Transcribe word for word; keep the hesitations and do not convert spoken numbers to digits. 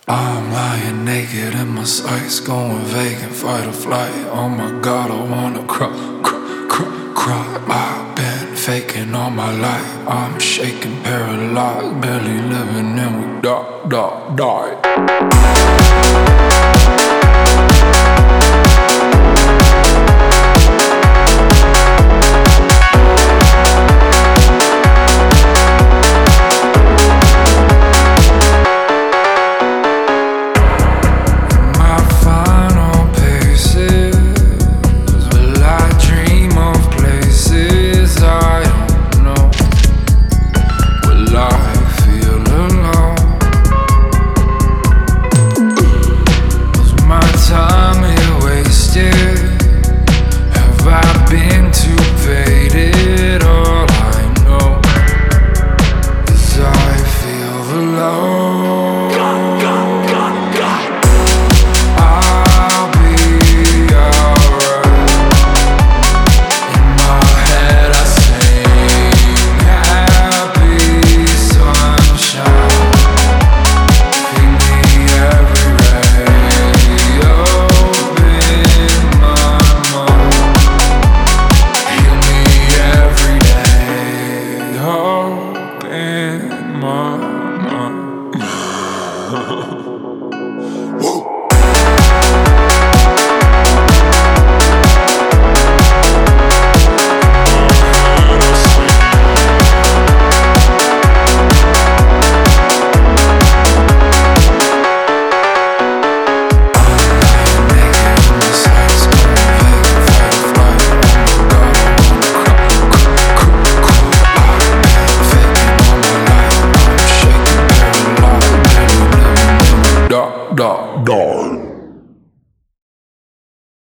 I'm lying naked in my sights, going vacant, fight or flight. Oh my god, I wanna cry, cry, cry, cry. I've been faking all my life. I'm shaking, paralyzed, barely living, and we die, die, die. Die.